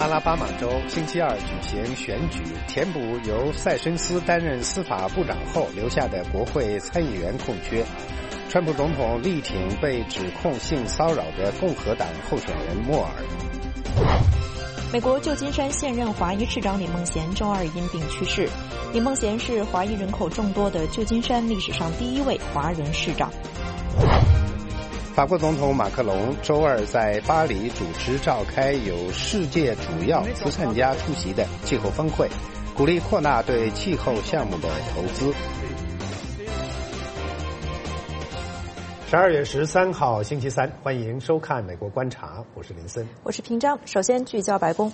阿拉巴马州星期二举行选举，填补由塞申斯担任司法部长后留下的国会参议员空缺。川普总统力挺被指控性骚扰的共和党候选人莫尔。 美国旧金山现任华裔市长李孟贤周二因病去世。李孟贤是华裔人口众多的旧金山历史上第一位华人市长。 法国总统马克龙周二在巴黎主持召开有世界主要慈善家出席的气候峰会，鼓励扩大对气候项目的投资。12月13号星期三，欢迎收看美国观察，我是林森， 我是平章。首先聚焦白宫。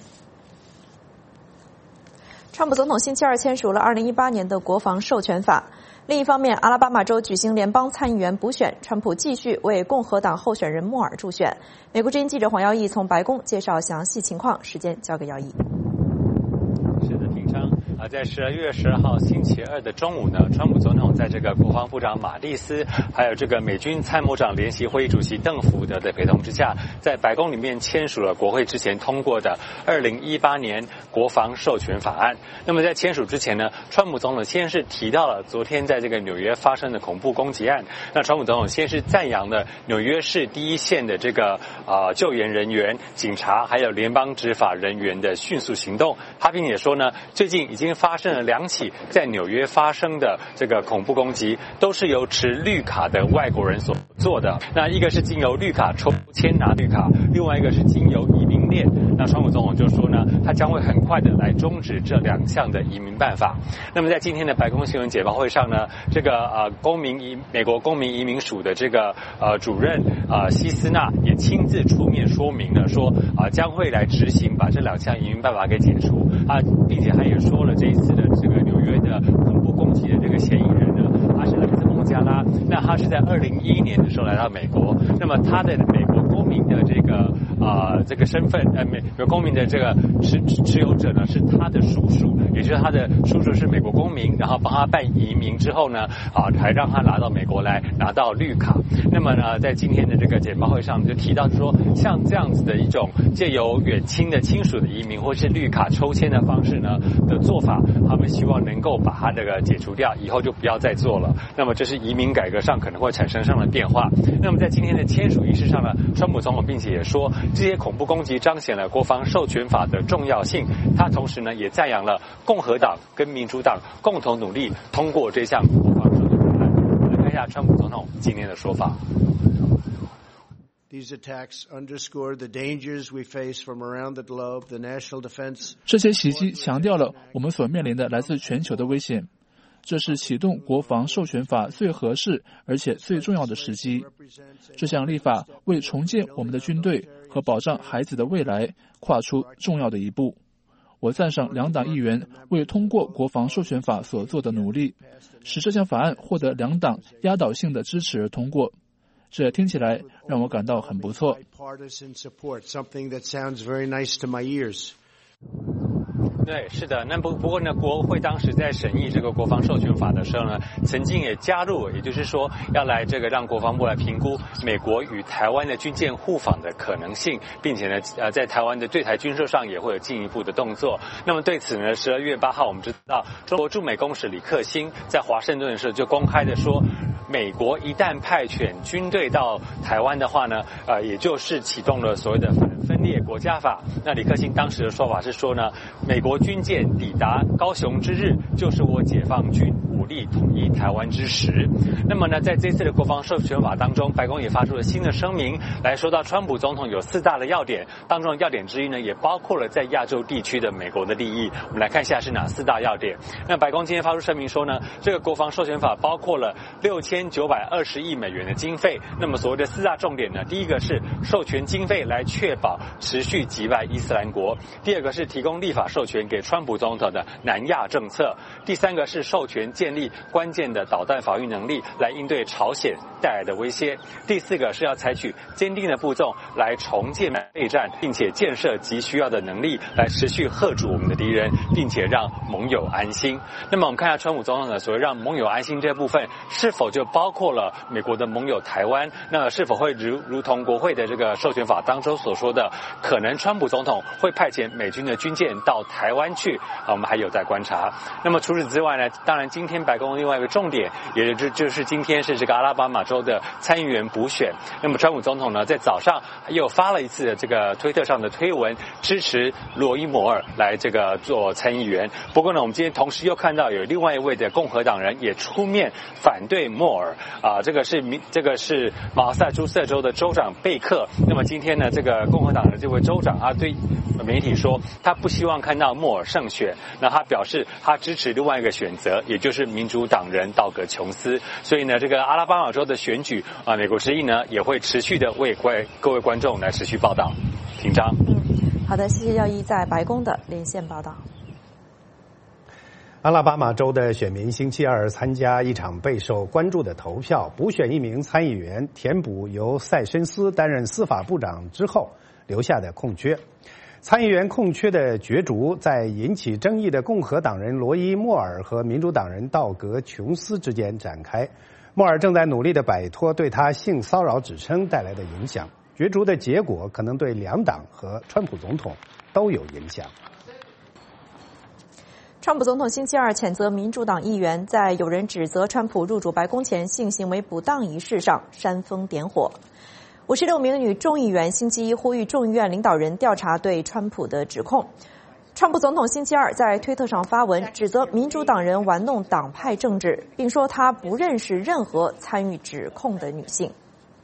川普总统星期二签署了2018年的国防授权法。另一方面，阿拉巴马州举行联邦参议员补选，川普继续为共和党候选人莫尔助选。美国之音记者黄耀义从白宫介绍详细情况，时间交给耀义。 是的，平昌。在12月12号星期二的中午呢，川普总统在这个国防部长马蒂斯，还有这个美军参谋长联席会议主席邓福德的陪同之下，在白宫里面签署了国会之前通过的2018年国防授权法案。那么在签署之前呢，川普总统先是提到了昨天在这个纽约发生的恐怖攻击案。那川普总统先是赞扬了纽约市第一线的这个救援人员、警察还有联邦执法人员的迅速行动。他并且说呢，最近已经发生了2起在纽约发生的这个恐怖攻击，都是由持绿卡的外国人所做的。那一个是经由绿卡抽签拿绿卡，另外一个是经由移民链。那川普总统就说呢，他将会很快的来终止这2项的移民办法。那么在今天的白宫新闻简报会上呢，这个美国公民移民署的这个主任希斯纳也亲自出面说明了，说将会来执行把这2项移民办法给解除并且他也说了这一次的这个纽约的恐怖攻击的这个嫌疑人呢，他是来自孟加拉，那他是在2011年的时候来到美国，那么他的美国公民的这个身份美国公民的这个持有者呢是他的叔叔，也就是他的叔叔是美国公民，然后帮他办移民之后呢还让他拿到美国来拿到绿卡。那么呢在今天的这个简报会上就提到说，像这样子的一种借由远亲的亲属的移民或是绿卡抽签的方式呢的做法，他们希望能够把它这个解除掉，以后就不要再做了。那么这是移民改革上可能会产生上的变化。那么在今天的签署仪式上呢，川普总统并且也说，这些恐怖攻击彰显了国防授权法的重要性。他同时呢也赞扬了共和党跟民主党共同努力通过这项国防授权法案。我们来看一下川普总统今天的说法。 These attacks underscore the dangers we face from around the globe. The national defense. 这些袭击强调了我们所面临的来自全球的危险。这是启动国防授权法最合适而且最重要的时机。这项立法为重建我们的军队和保障孩子的未来跨出重要的一步。我赞赏2党议员为通过国防授权法所做的努力，使这项法案获得2党压倒性的支持而通过。这听起来让我感到很不错。 对，是的。那不过呢，国会当时在审议这个国防授权法的时候呢，曾经也加入，也就是说要来这个让国防部来评估美国与台湾的军舰互访的可能性，并且呢，在台湾的对台军售上也会有进一步的动作。那么对此呢，12月8号我们知道，中国驻美公使李克欣在华盛顿的时候就公开的说，美国一旦派遣军队到台湾的话呢，也就是启动了所谓的反分裂国家法。那李克欣当时的说法是说呢，美国军舰抵达高雄之日，就是我解放军武力统一台湾之时。那么呢，在这次的国防授权法当中，白宫也发出了新的声明，来说到川普总统有4大的要点，当中的要点之一呢，也包括了在亚洲地区的美国的利益。我们来看一下是哪4大要点。那白宫今天发出声明说呢，这个国防授权法包括了6920亿美元的经费。那么所谓的4大重点呢，第一个是授权经费来确保持续击败伊斯兰国，第二个是提供立法授权给川普总统的南亚政策，第3个是授权建建立关键的导弹防御能力，来应对朝鲜带来的威胁。第4个是要采取坚定的步骤来重建备战，并且建设急需要的能力，来持续吓阻我们的敌人，并且让盟友安心。那么我们看一下川普总统的所谓让盟友安心这部分，是否就包括了美国的盟友台湾？那是否会如同国会的这个授权法当中所说的，可能川普总统会派遣美军的军舰到台湾去？我们还有待观察。那么除此之外呢，当然今天白宫另外一个重点，也就是今天是这个阿拉巴马州的参议员补选。那么川普总统呢，在早上又发了一次这个推特上的推文，支持罗伊摩尔来这个做参议员。不过呢，我们今天同时又看到有另外一位的共和党人也出面反对莫尔这个是马萨诸塞州的州长贝克。那么今天呢，这个共和党的这位州长对媒体说，他不希望看到莫尔胜选。那他表示他支持另外一个选择，也就是民主党人道格琼斯。所以呢，这个阿拉巴马州的选举美国之音呢也会持续的为各位观众来持续报道。平章。 好的，谢谢耀一在白宫的连线报道。 阿拉巴马州的选民星期二参加一场备受关注的投票，补选一名参议员，填补由塞申斯担任司法部长之后留下的空缺。参议员空缺的角逐在引起争议的共和党人罗伊·莫尔和民主党人道格·琼斯之间展开。莫尔正在努力地摆脱对他性骚扰指称带来的影响。角逐的结果可能对两党和川普总统都有影响。 川普总统星期二谴责民主党议员在有人指责川普入主白宫前性行为不当一事上煽风点火。56名女众议员星期一呼吁众议院领导人调查对川普的指控。川普总统星期二在推特上发文，指责民主党人玩弄党派政治，并说他不认识任何参与指控的女性。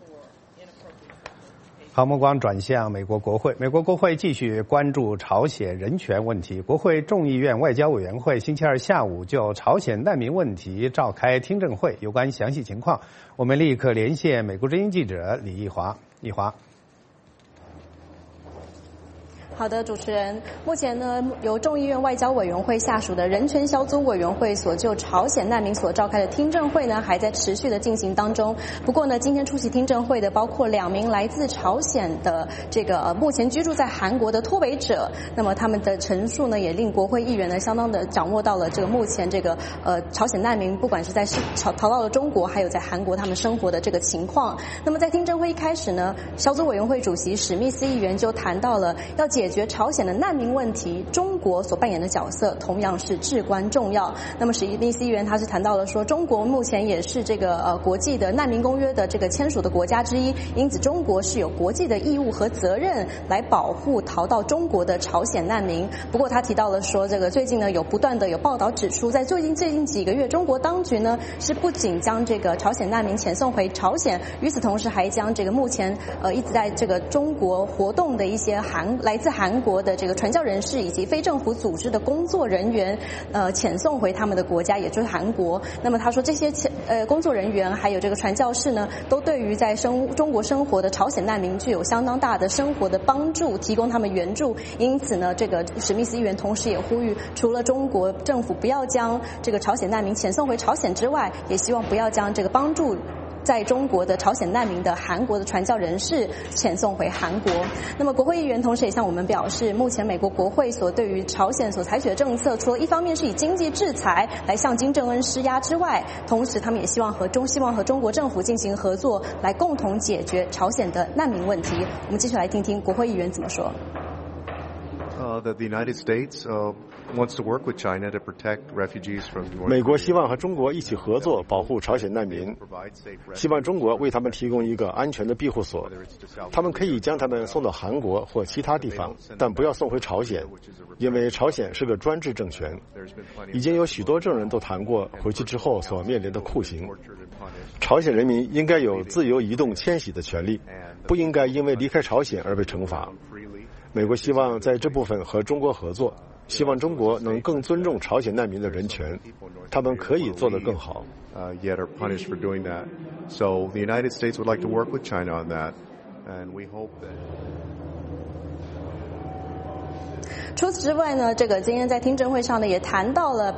好，目光转向美国国会。美国国会继续关注朝鲜人权问题。国会众议院外交委员会星期二下午就朝鲜难民问题召开听证会，有关详细情况，我们立刻连线美国之音记者李义华。义华。 好的，主持人，目前呢，由众议院外交委员会下属的人权小组委员会所就朝鲜难民所召开的听证会呢，还在持续的进行当中。不过呢，今天出席听证会的包括2名来自朝鲜的这个目前居住在韩国的脱北者，那么他们的陈述呢，也令国会议员呢相当的掌握到了这个目前这个朝鲜难民不管是在逃到了中国，还有在韩国他们生活的这个情况。那么在听证会一开始呢，小组委员会主席史密斯议员就谈到了要解决朝鲜的难民问题，中国所扮演的角色同样是至关重要。那么史密斯议员他是谈到了说，中国目前也是这个国际的难民公约的这个签署的国家之一，因此中国是有国际的义务和责任来保护逃到中国的朝鲜难民。不过他提到了说，这个最近呢不断的有报道指出，在最近几个月，中国当局呢是不仅将这个朝鲜难民遣送回朝鲜，与此同时还将这个目前一直在这个中国活动的一些来自韩国的这个传教人士以及非政府组织的工作人员遣送回他们的国家，也就是韩国。那么他说这些工作人员还有这个传教士呢，都对于在中国生活的朝鲜难民具有相当大的生活的帮助，提供他们援助。因此呢，这个史密斯议员同时也呼吁，除了中国政府不要将这个朝鲜难民遣送回朝鲜之外，也希望不要将这个帮助在中国的朝鲜难民的韩国的传教人士遣送回韩国。那么国会议员同时也向我们表示，目前美国国会所对于朝鲜所采取的政策，除了一方面是以经济制裁来向金正恩施压之外，同时他们也希望和中国政府进行合作，来共同解决朝鲜的难民问题。我们继续来听听国会议员怎么说。 That the United States wants to work with China to protect refugees from North Korea. 美国希望和中国一起合作保护朝鲜难民，希望中国为他们提供一个安全的庇护所。他们可以将他们送到韩国或其他地方，但不要送回朝鲜，因为朝鲜是个专制政权。已经有许多证人都谈过回去之后所面临的酷刑。朝鲜人民应该有自由移动迁徙的权利，不应该因为离开朝鲜而被惩罚。美国希望在这部分和中国合作，希望中国能更尊重朝鲜难民的人权，他们可以做得更好。 Yet are punished for doing that. So the United States would like to work with China on that, and we hope that. 除此之外呢，这个今天在听证会上呢，也谈到了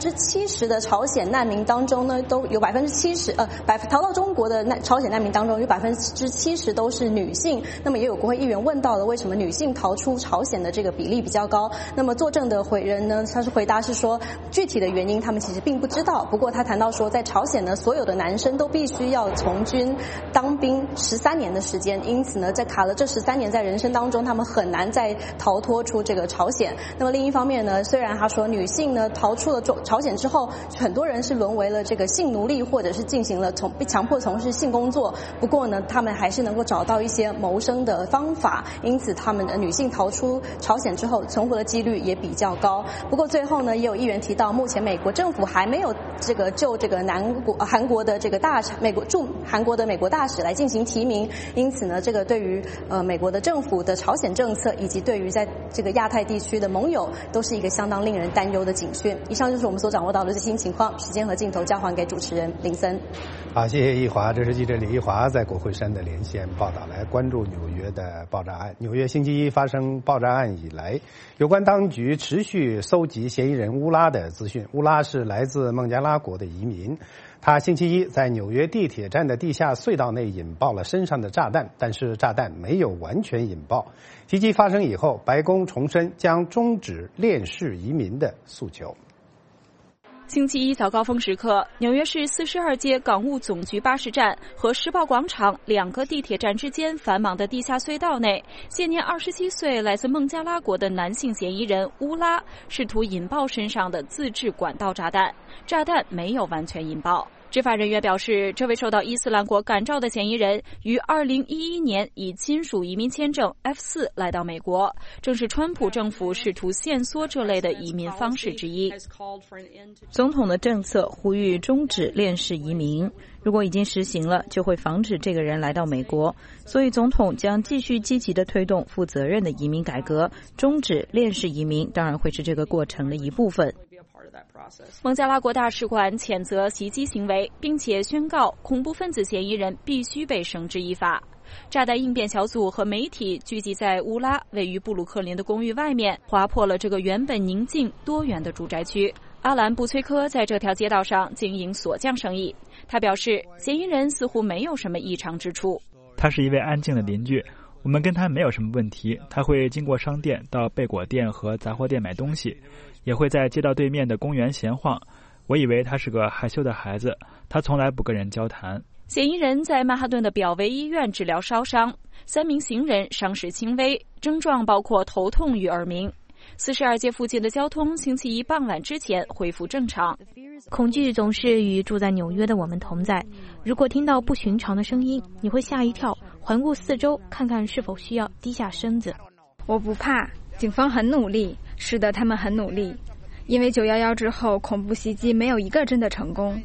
70%的朝鲜难民当中呢，都有70%逃到中国的朝鲜难民当中有70%都是女性。那么也有国会议员问到了，为什么女性逃出朝鲜的这个比例比较高？那么作证的人呢，他是回答是说，具体的原因他们其实并不知道。不过他谈到说，在朝鲜呢，所有的男生都必须要从军当兵13年的时间，因此呢，在卡了这13年在人生当中，他们很难再逃脱出这个朝鲜。那么另一方面呢，虽然他说女性呢逃出了朝鲜之后，很多人是沦为了这个性奴隶，或者是进行了被强迫从事性工作，不过呢，他们还是能够找到一些谋生的方法，因此他们的女性逃出朝鲜之后存活的几率也比较高。不过最后呢，也有议员提到，目前美国政府还没有就这个韩国的这个驻韩国的美国大使来进行提名，因此呢，这个对于美国的政府的朝鲜政策，以及对于在这个亚太地区的盟友，都是一个相当令人担忧的警讯。以上就是我们所掌握到的最新情况，时间和镜头交还给主持人林森。 好，谢谢易华，这是记者李易华在国会山的连线报道，来关注纽约的爆炸案。纽约星期一发生爆炸案以来，有关当局持续搜集嫌疑人乌拉的资讯。乌拉是来自孟加拉国的移民，他星期一在纽约地铁站的地下隧道内引爆了身上的炸弹，但是炸弹没有完全引爆。袭击发生以后，白宫重申将终止链式移民的诉求。 星期一早高峰时刻，纽约市42街港务总局巴士站和时报广场2个地铁站之间繁忙的地下隧道内，现年27岁来自孟加拉国的男性嫌疑人乌拉试图引爆身上的自制管道炸弹，炸弹没有完全引爆。执法人员表示，这位受到伊斯兰国感召的嫌疑人于2011年以亲属移民签证 F4 来到美国，正是川普政府试图限缩这类的移民方式之一。 总统的政策呼吁终止链式移民，如果已经实行了，就会防止这个人来到美国，所以总统将继续积极地推动负责任的移民改革。终止链式移民当然会是这个过程的一部分。 孟加拉国大使馆谴责袭击行为，并且宣告恐怖分子嫌疑人必须被绳之以法。炸弹应变小组和媒体聚集在乌拉位于布鲁克林的公寓外面，划破了这个原本宁静多元的住宅区。阿兰·布崔科在这条街道上经营锁匠生意，他表示，嫌疑人似乎没有什么异常之处。 他是一位安静的邻居，我们跟他没有什么问题。他会经过商店到贝果店和杂货店买东西，也会在街道对面的公园闲晃。我以为他是个害羞的孩子，他从来不跟人交谈。 嫌疑人在曼哈顿的表维医院治疗烧伤，3名行人伤势轻微，症状包括头痛与耳鸣。42街附近的交通星期一傍晚之前恢复正常。 恐惧总是与住在纽约的我们同在，如果听到不寻常的声音，你会吓一跳，环顾四周，看看是否需要低下身子。 我不怕，警方很努力，是的，他们很努力，因为911之后恐怖袭击没有一个真的成功。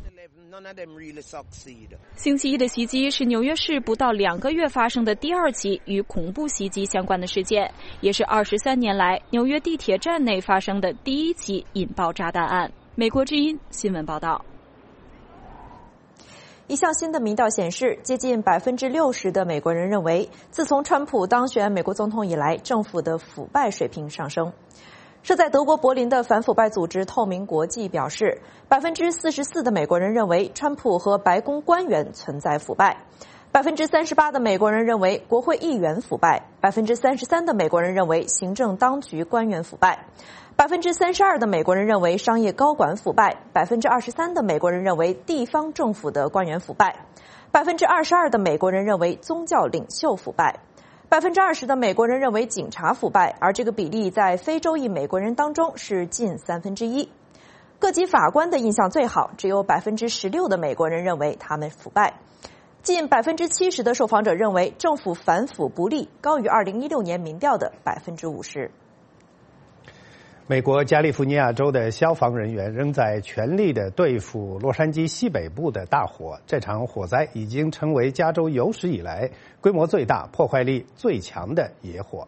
星期一的袭击是纽约市不到2个月发生的第2起与恐怖袭击相关的事件，也是23年来纽约地铁站内发生的第1起引爆炸弹案。美国之音新闻报道。 一项新的民调显示，接近60%的美国人认为，自从川普当选美国总统以来，政府的腐败水平上升。设在德国柏林的反腐败组织透明国际表示，44%的美国人认为川普和白宫官员存在腐败，38%的美国人认为国会议员腐败，33%的美国人认为行政当局官员腐败，32%的美国人认为商业高管腐败，23%的美国人认为地方政府的官员腐败，22%的美国人认为宗教领袖腐败，20%的美国人认为警察腐败，而这个比例在非洲裔美国人当中是近1/3。各级法官的印象最好，只有16%的美国人认为他们腐败。近70%的受访者认为政府反腐不力，高于2016年民调的50%。 美国加利福尼亚州的消防人员仍在全力地对付洛杉矶西北部的大火。这场火灾已经成为加州有史以来规模最大、破坏力最强的野火。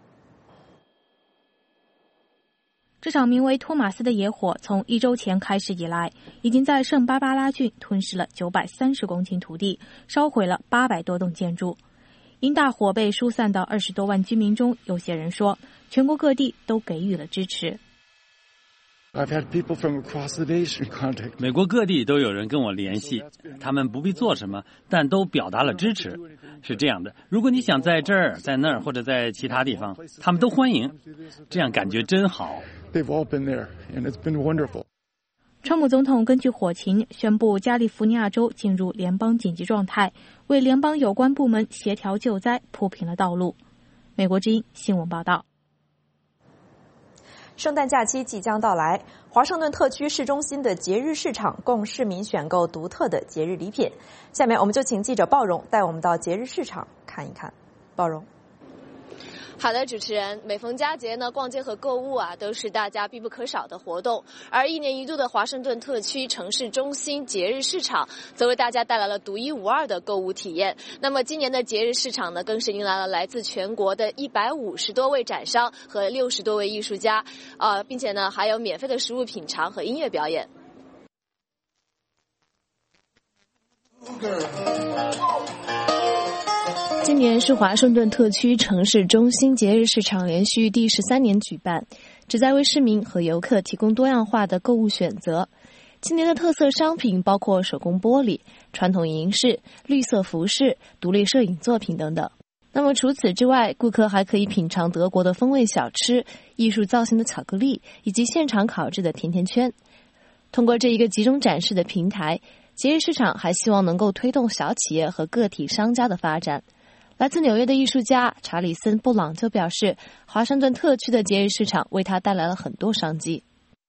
这场名为托马斯的野火从1周前开始以来，已经在圣芭芭拉郡吞噬了930公顷土地，烧毁了800多栋建筑。 因大火被疏散到20多万居民中，有些人说，全国各地都给予了支持。 美国各地都有人跟我联系，他们不必做什么，但都表达了支持。是这样的，如果你想在这儿、在那儿或者在其他地方，他们都欢迎，这样感觉真好。 川普总统根据火情宣布加利福尼亚州进入联邦紧急状态，为联邦有关部门协调救灾铺平了道路。美国之音新闻报道。 圣诞假期即将到来，华盛顿特区市中心的节日市场供市民选购独特的节日礼品。下面我们就请记者鲍荣带我们到节日市场看一看。鲍荣。 好的，主持人，每逢佳节呢，逛街和购物都是大家必不可少的活动。而1年1度的华盛顿特区城市中心节日市场，则为大家带来了独一无二的购物体验。那么今年的节日市场呢，更是迎来了来自全国的150多位展商和60多位艺术家，并且呢，还有免费的食物品尝和音乐表演。 今年是华盛顿特区城市中心节日市场连续第13年举办，旨在为市民和游客提供多样化的购物选择。今年的特色商品包括手工玻璃、传统银饰、绿色服饰、独立摄影作品等等。那么除此之外，顾客还可以品尝德国的风味小吃、艺术造型的巧克力以及现场烤制的甜甜圈。通过这一个集中展示的平台，节日市场还希望能够推动小企业和个体商家的发展。来自纽约的艺术家查理森·布朗就表示，华盛顿特区的节日市场为他带来了很多商机。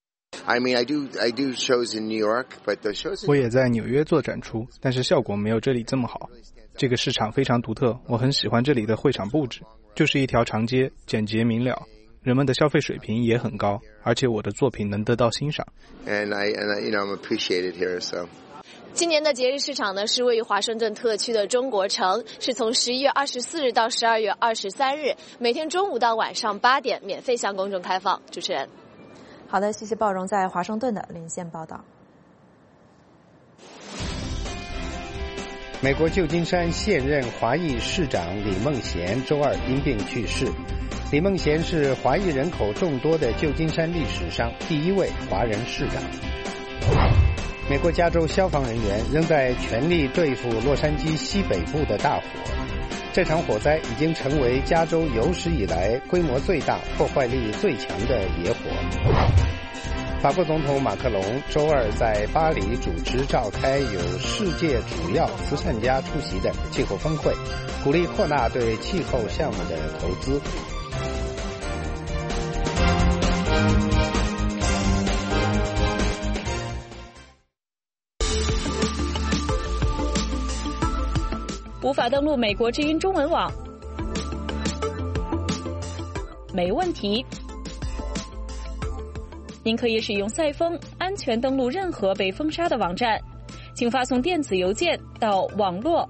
我也在纽约做展出，但是效果没有这里这么好。这个市场非常独特，我很喜欢这里的会场布置，就是一条长街，简洁明了，人们的消费水平也很高，而且我的作品能得到欣赏。 今年的节日市场呢，是位于华盛顿特区的中国城，是从11月24日到12月23日，每天中午到晚上8点，免费向公众开放。主持人， 好的，谢谢鲍荣在华盛顿的连线报道。 美国旧金山现任华裔市长李孟贤周二因病去世。李孟贤是华裔人口众多的旧金山历史上第一位华人市长。美国加州消防人员仍在全力对付洛杉矶西北部的大火。这场火灾已经成为加州有史以来规模最大、破坏力最强的野火。法国总统马克龙周二在巴黎主持召开有世界主要慈善家出席的气候峰会，鼓励扩大对气候项目的投资。 无法登录美国之音中文网？没问题，您可以使用赛风安全登录任何被封杀的网站，请发送电子邮件到网络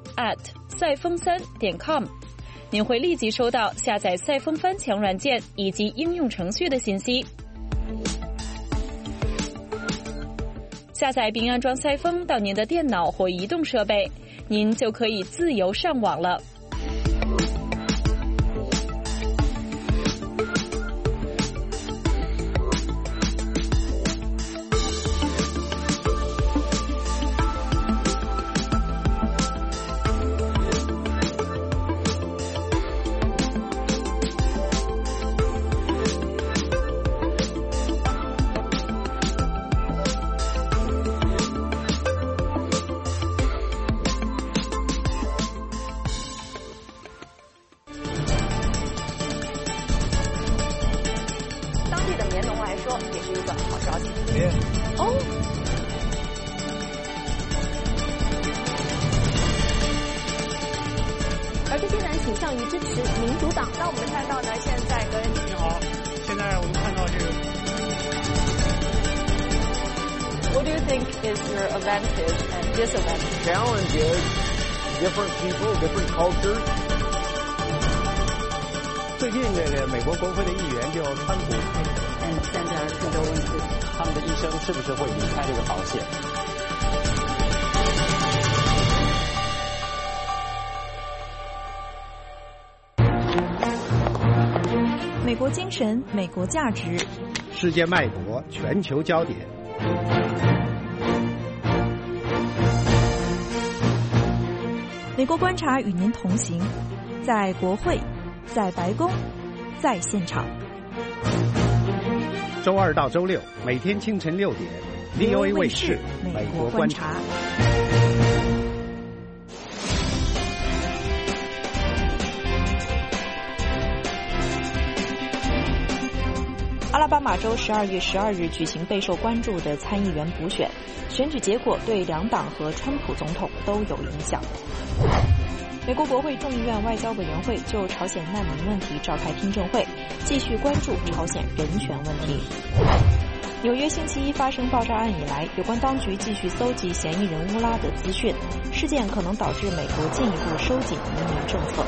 @赛风3.com，您会立即收到下载赛风翻墙软件以及应用程序的信息。下载并安装赛风到您的电脑或移动设备，您就可以自由上网了。 而这些人倾向于支持民主党。那我们看到呢，现在跟你好，现在我们看到这个。 What do you think is your advantage and disadvantage? Challenge is different people, different cultures. 最近这个美国国会的议员就川普， 现在更多问题， 他们的医生是不是会离开这个保险？ 国精神，美国价值， 世界脉搏，全球焦点。 美国观察与您同行，在国会，在白宫，在现场。 周二到周六，每天清晨6点 ，VOA 卫视美国观察。 阿拉巴马州12月12日举行备受关注的参议员补选，选举结果对两党和川普总统都有影响。美国国会众议院外交委员会就朝鲜难民问题召开听证会，继续关注朝鲜人权问题。纽约星期一发生爆炸案以来，有关当局继续搜集嫌疑人乌拉的资讯，事件可能导致美国进一步收紧移民政策。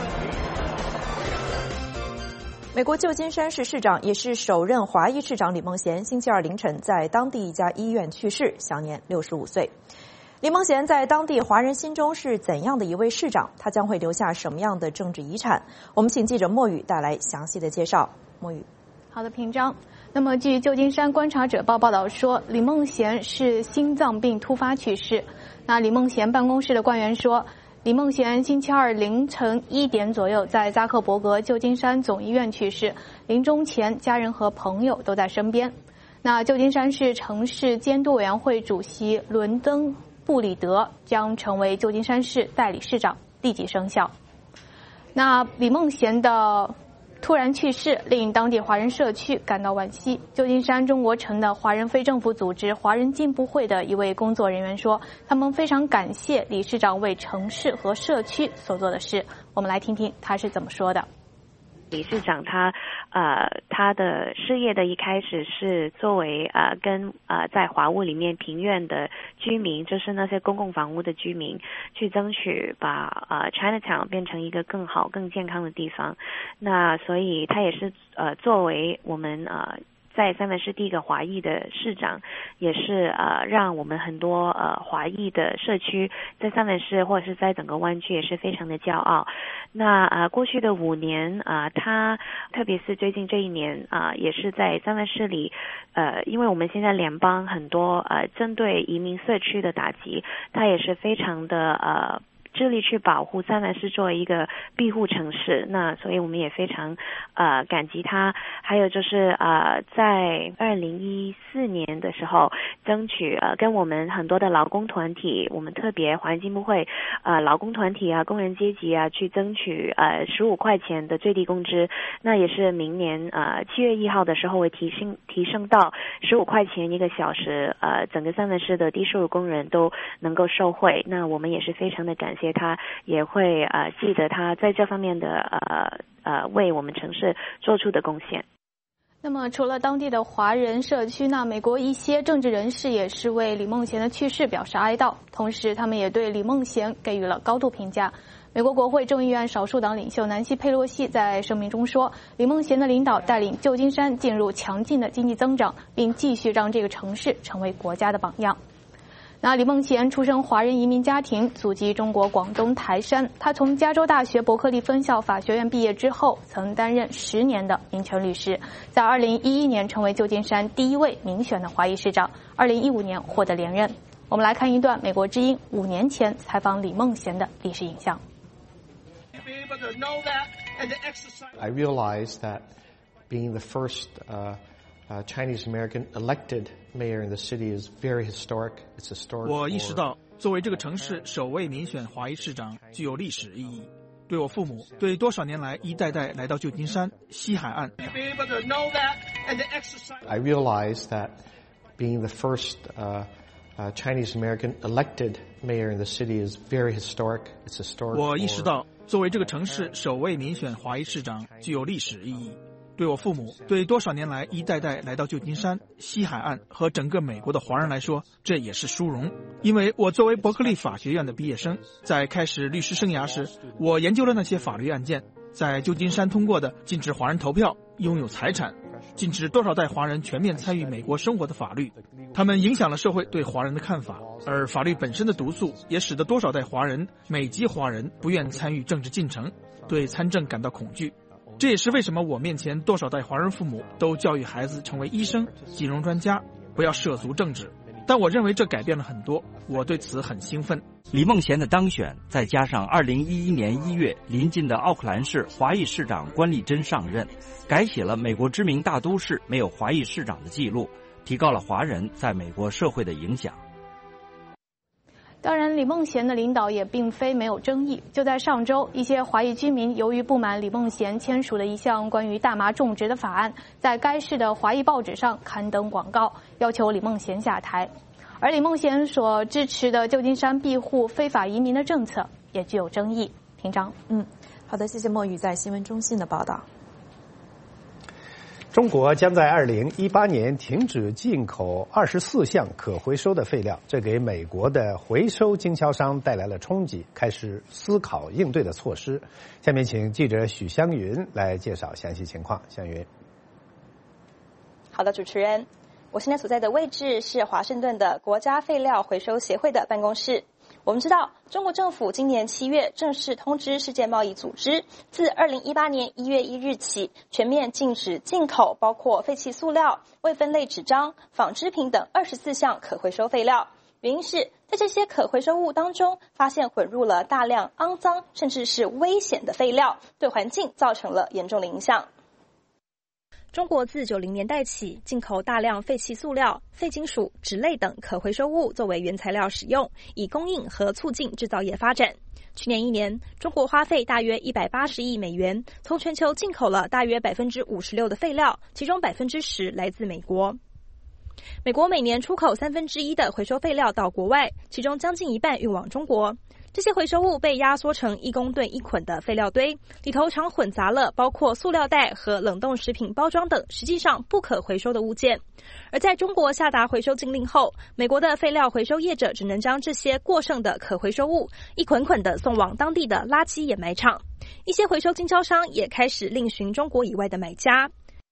美国旧金山市市长也是首任华裔市长李梦贤星期二凌晨在当地一家医院去世，享年65岁。李梦贤在当地华人心中是怎样的一位市长？他将会留下什么样的政治遗产？我们请记者莫宇带来详细的介绍。莫宇， 好的，平章。那么，据旧金山观察者报道说，李梦贤是心脏病突发去世。那李梦贤办公室的官员说，李梦贤星期二凌晨1点左右在扎克伯格旧金山总医院去世，临终前家人和朋友都在身边。那旧金山市城市监督委员会主席伦登布里德将成为旧金山市代理市长，立即生效。那李梦贤的突然去世令当地华人社区感到惋惜。旧金山中国城的华人非政府组织华人进步会的一位工作人员说，他们非常感谢李市长为城市和社区所做的事。我们来听听他是怎么说的。 李市长他的事业的一开始是作为跟在华务里面平院的居民，就是那些公共房屋的居民，去争取把Chinatown 变成一个更好更健康的地方。那所以他也是作为我们在三藩市第一个华裔的市长，也是让我们很多华裔的社区在三藩市或者是在整个湾区也是非常的骄傲。那过去的5年他特别是最近这1年也是在三藩市里因为我们现在联邦很多针对移民社区的打击，他也是非常的致力去保护三藩市作为一个庇护城市。那所以我们也非常感激他。还有就是在2014年的时候争取跟我们很多的劳工团体，我们特别华人进步会劳工团体工人阶级去争取15块钱的最低工资。那也是明年7月1号的时候会提升到15块钱1个小时，整个三藩市的低收入工人都能够受惠。那我们也是非常的感谢他，也会记得他在这方面的为我们城市做出的贡献。 那么除了当地的华人社区呢，美国一些政治人士也是为李梦贤的去世表示哀悼，同时他们也对李梦贤给予了高度评价。美国国会众议院少数党领袖南希·佩洛西在声明中说，李梦贤的领导带领旧金山进入强劲的经济增长，并继续让这个城市成为国家的榜样。那李梦贤出生华人移民家庭，祖籍中国广东台山。他从加州大学伯克利分校法学院毕业之后，曾担任10年的民权律师，在2011年成为旧金山第一位民选的华裔市长，2015年获得连任。我们来看一段美国之音5年前采访李梦贤的历史影像。 I realized that being the first Chinese American elected mayor in the city is very historic. It's historic. 我意识到，作为这个城市首位民选华裔市长具有历史意义，对我父母，对多少年来一代代来到旧金山、西海岸。 I realized that being the first Chinese American elected mayor in the city is very historic. It's historic. 我意识到，作为这个城市首位民选华裔市长具有历史意义。对我父母，对多少年来一代代来到旧金山、西海岸和整个美国的华人来说，这也是殊荣。因为我作为伯克利法学院的毕业生，在开始律师生涯时，我研究了那些法律案件，在旧金山通过的禁止华人投票、拥有财产、禁止多少代华人全面参与美国生活的法律，他们影响了社会对华人的看法，而法律本身的毒素也使得多少代华人、美籍华人不愿参与政治进程，对参政感到恐惧。 这也是为什么我面前多少代华人父母都教育孩子成为医生、金融专家，不要涉足政治。但我认为这改变了很多，我对此很兴奋。 李梦贤的当选，再加上2011年1月临近的奥克兰市华裔市长关丽珍上任，改写了美国知名大都市没有华裔市长的记录，提高了华人在美国社会的影响。 当然，李梦贤的领导也并非没有争议。就在上周，一些华裔居民由于不满李梦贤签署的一项关于大麻种植的法案，在该市的华裔报纸上刊登广告，要求李梦贤下台。而李梦贤所支持的旧金山庇护非法移民的政策也具有争议。平章， 好的，谢谢墨雨在新闻中心的报道。 中国将在2018年停止进口24项可回收的废料，这给美国的回收经销商带来了冲击，开始思考应对的措施。下面请记者许湘云来介绍详细情况。湘云。 好的，主持人，我现在所在的位置是华盛顿的国家废料回收协会的办公室。我们知道，中国政府今年7月正式通知世界贸易组织，自2018年1月1日起，全面禁止进口包括废弃塑料、未分类纸张、纺织品等24项可回收废料。原因是在这些可回收物当中，发现混入了大量肮脏甚至是危险的废料，对环境造成了严重的影响。 中国自90年代起进口大量废弃塑料、废金属、纸类等可回收物作为原材料使用，以供应和促进制造业发展。去年1年，中国花费大约180亿美元，从全球进口了大约56%的废料，其中10%来自美国。美国每年出口1/3的回收废料到国外，其中将近一半运往中国。这些回收物被压缩成1公吨1捆的废料堆，里头常混杂了包括塑料袋和冷冻食品包装等实际上不可回收的物件。而在中国下达回收禁令后，美国的废料回收业者只能将这些过剩的可回收物一捆捆的送往当地的垃圾掩埋场。一些回收经销商也开始另寻中国以外的买家。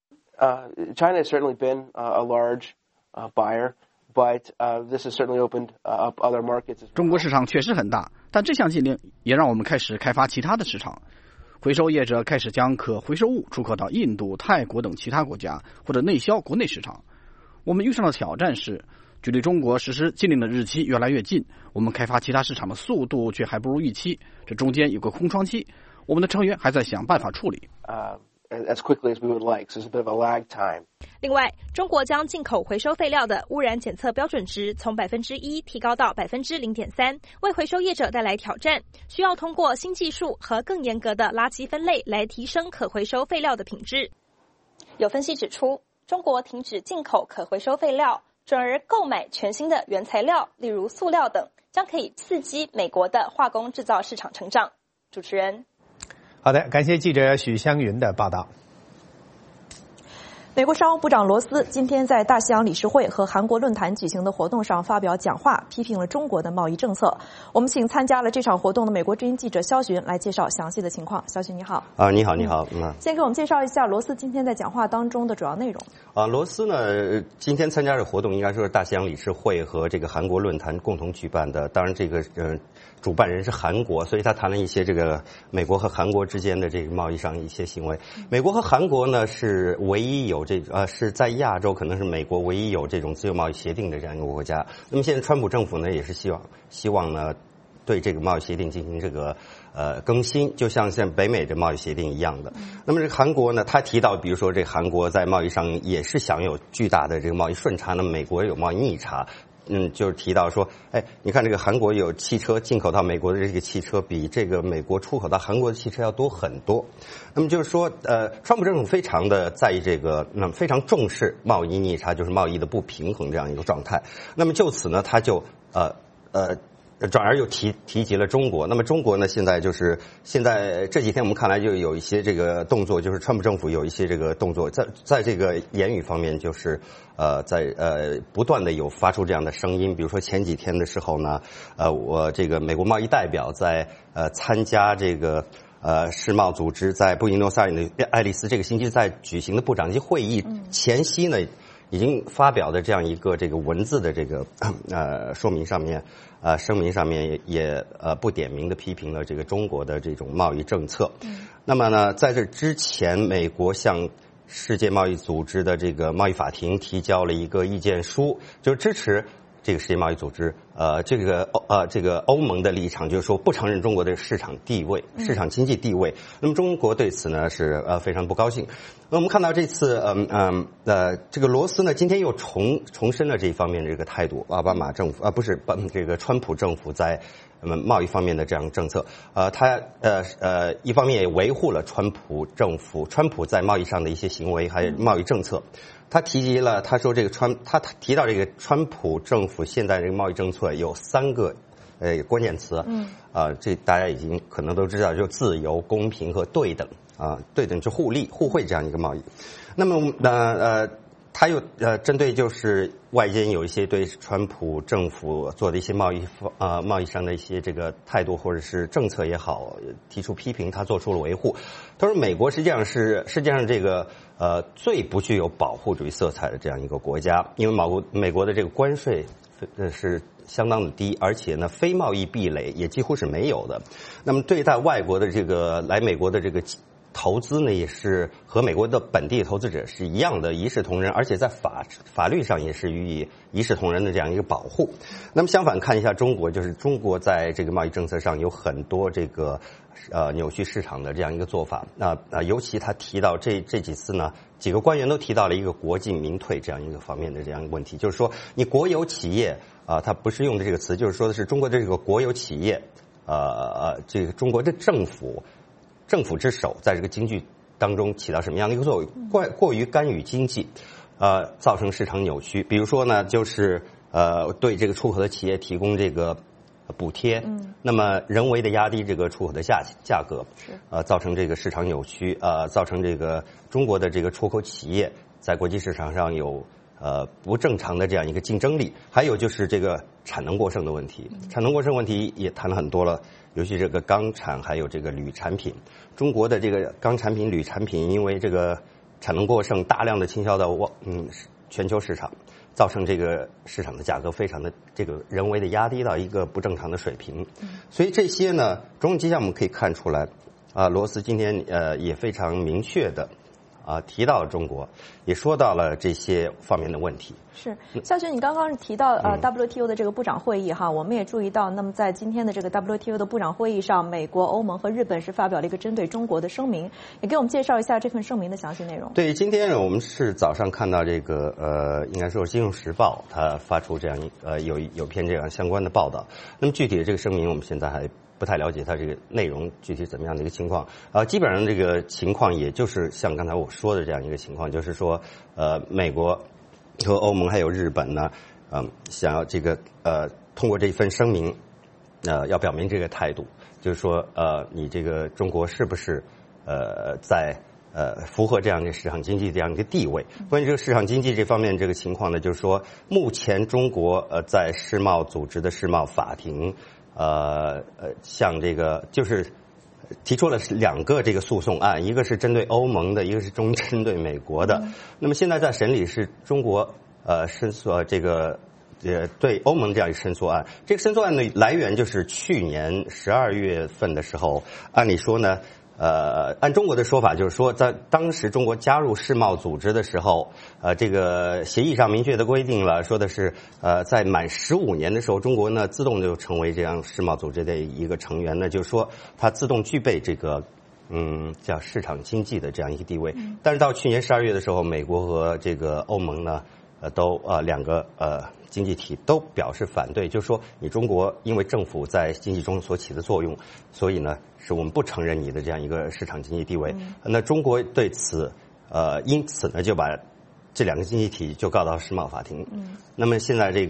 China has certainly been a large buyer.But this has certainly opened up other markets. 中国市场确实很大，但这项禁令也让我们开始开发其他的市场。回收业者开始将可回收物出口到印度、泰国等其他国家，或者内销国内市场。我们遇上的挑战是，距离中国实施禁令的日期越来越近，我们开发其他市场的速度却还不如预期，这中间有个空窗期，我们的成员还在想办法处理。 As quickly as we would like, so there's a bit of a lag time. 另外，中国将进口回收废料的污染检测标准值从1%提高到0.3%，为回收业者带来挑战，需要通过新技术和更严格的垃圾分类来提升可回收废料的品质。有分析指出，中国停止进口可回收废料，转而购买全新的原材料，例如塑料等，将可以刺激美国的化工制造市场成长。主持人。 好的，感谢记者许湘云的报道。 美国商务部长罗斯今天在大西洋理事会和韩国论坛举行的活动上发表讲话，批评了中国的贸易政策。我们请参加了这场活动的美国之音记者肖寻来介绍详细的情况。肖寻，你好。 你好，你好。 先给我们介绍一下罗斯今天在讲话当中的主要内容。 罗斯呢，今天参加的活动应该说是大西洋理事会和这个韩国论坛共同举办的。当然，这个主办人是韩国，所以他谈了一些这个美国和韩国之间的这个贸易上一些行为。美国和韩国呢是唯一有是在亚洲可能是美国唯一有这种自由贸易协定的这样一个国家。那么现在川普政府呢也是希望呢对这个贸易协定进行这个更新，就像北美的贸易协定一样的。那么这个韩国呢，他提到比如说这韩国在贸易上也是享有巨大的这个贸易顺差，那么美国有贸易逆差。就是提到说，你看这个韩国有汽车进口到美国的这个汽车比这个美国出口到韩国的汽车要多很多。那么就是说，川普政府非常的在意这个，非常重视贸易逆差，就是贸易的不平衡这样一个状态。那么就此呢，他就转而又提及了中国。那么中国呢，现在这几天我们看来就有一些这个动作，就是川普政府有一些这个动作，在这个言语方面，就是不断的有发出这样的声音。比如说前几天的时候呢，我这个美国贸易代表在参加这个世贸组织在布宜诺斯艾利斯这个星期在举行的部长级会议前夕呢， 已经发表的这样一个这个文字的这个说明上面声明上面也不点名的批评了这个中国的这种贸易政策。那么呢，在这之前，美国向世界贸易组织的这个贸易法庭提交了一个意见书，就支持这个世界贸易组织这个欧盟的立场，就是说不承认中国的市场地位、市场经济地位。那么中国对此呢是非常不高兴。那我们看到这次这个罗斯呢今天又重申了这一方面的这个态度。奥巴马政府不是这个川普政府在贸易方面的这样政策，他一方面也维护了川普在贸易上的一些行为，还有贸易政策。他提到这个川普政府现在这个贸易政策有3个关键词，这大家已经可能都知道，就自由、公平和对等对等就互利互惠这样一个贸易。那么他又针对就是外间有一些对川普政府做的一些贸易上的一些这个态度或者是政策也好提出批评，他做出了维护。他说美国实际上是世界上这个最不具有保护主义色彩的这样一个国家，因为美国的这个关税是相当的低，而且呢非贸易壁垒也几乎是没有的。那么对待外国的这个来美国的这个投资呢，也是和美国的本地投资者是一样的，一视同仁，而且在法律上也是予以一视同仁的这样一个保护。那么相反看一下中国，就是中国在这个贸易政策上有很多这个扭曲市场的这样一个做法。尤其他提到这几次呢，几个官员都提到了一个国进民退这样一个方面的这样一个问题，就是说你国有企业他不是用的这个词，就是说的是中国的这个国有企业这个中国的政府之手在这个经济当中起到什么样的一个作用？过于干预经济，造成市场扭曲。比如说呢，就是对这个出口的企业提供这个补贴，那么人为的压低这个出口的价格，造成这个市场扭曲，造成这个中国的这个出口企业在国际市场上有不正常的这样一个竞争力。还有就是这个产能过剩的问题，产能过剩问题也谈了很多了。尤其这个钢产还有这个铝产品，中国的这个钢产品、铝产品因为这个产能过剩，大量的倾销到全球市场，造成这个市场的价格非常的这个人为的压低到一个不正常的水平。所以这些呢，种种迹象我们可以看出来，罗斯今天也非常明确的提到了中国，也说到了这些方面的问题。 是，肖军，你刚刚提到WTO 的这个部长会议哈，我们也注意到，那么在今天的这个 WTO 的部长会议上，美国、欧盟和日本是发表了一个针对中国的声明，也给我们介绍一下这份声明的详细内容。 对，今天呢，我们是早上看到这个应该说《金融时报》它发出这样有篇这样相关的报道。那么具体的这个声明，我们现在还不太了解它这个内容具体怎么样的一个情况。基本上这个情况也就是像刚才我说的这样一个情况，就是说美国和欧盟还有日本呢，想要这个通过这一份声明，要表明这个态度，就是说你这个中国是不是在符合这样的市场经济这样一个地位。关于这个市场经济这方面这个情况呢，就是说目前中国在世贸组织的世贸法庭像这个就是提出了2个这个诉讼案，一个是针对欧盟的，一个是针对美国的。那么现在在审理是中国申诉这个对欧盟这样一个申诉案。这个申诉案的来源就是去年12月份的时候，按理说呢按中国的说法，就是说在当时中国加入世贸组织的时候，这个协议上明确的规定了，说的是在满15年的时候，中国呢自动就成为这样世贸组织的一个成员呢，就是说它自动具备这个叫市场经济的这样一个地位。但是到去年12月的时候，美国和这个欧盟呢都2个经济体都表示反对，就是说你中国因为政府在经济中所起的作用，所以呢是我们不承认你的这样一个市场经济地位。那中国对此因此呢就把这2个经济体就告到世贸法庭。那么现在这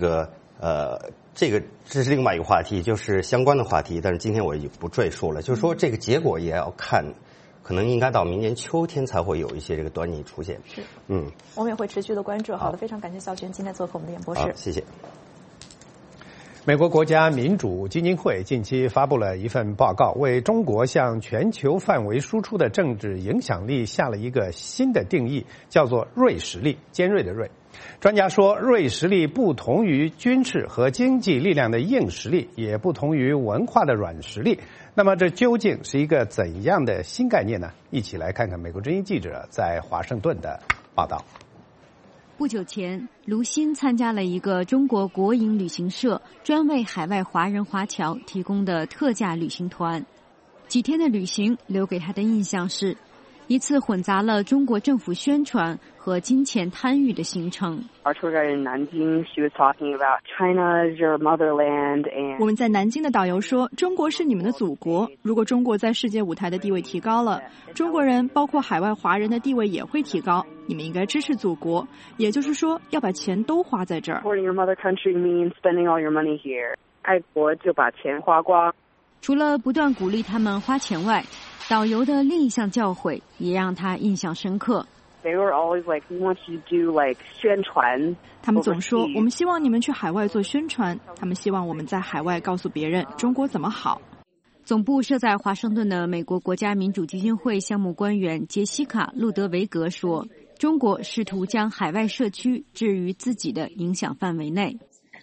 是另外一个话题，就是相关的话题，但是今天我也不赘述了。就是说这个结果也要看，可能应该到明年秋天才会有一些这个端倪出现。 是，我们也会持续的关注。好的，非常感谢肖军今天做客我们的演播室。 谢谢。 美国国家民主基金会近期发布了一份报告，为中国向全球范围输出的政治影响力下了一个新的定义，叫做锐实力，尖锐的锐。专家说，锐实力不同于军事和经济力量的硬实力，也不同于文化的软实力。那么这究竟是一个怎样的新概念呢？一起来看看美国之音记者在华盛顿的报道。 不久前，卢鑫参加了一个中国国营旅行社专为海外华人华侨提供的特价旅行团。几天的旅行留给他的印象是一次混杂了中国政府宣传和金钱贪欲的行程。 Our tour guide in Nanjing, she was talking about China is your motherland, and 我们在南京的导游说，中国是你们的祖国。如果中国在世界舞台的地位提高了，中国人包括海外华人的地位也会提高。你们应该支持祖国，也就是说，要把钱都花在这儿。 Supporting your mother country means spending all your money here. 爱国就把钱花光。 除了不断鼓励他们花钱外，导游的另一项教诲也让他印象深刻。 They were always like, we want you to do like 宣传。 他们总说，我们希望你们去海外做宣传。他们希望我们在海外告诉别人中国怎么好。 总部设在华盛顿的美国国家民主基金会项目官员杰西卡·路德维格说，中国试图将海外社区置于自己的影响范围内。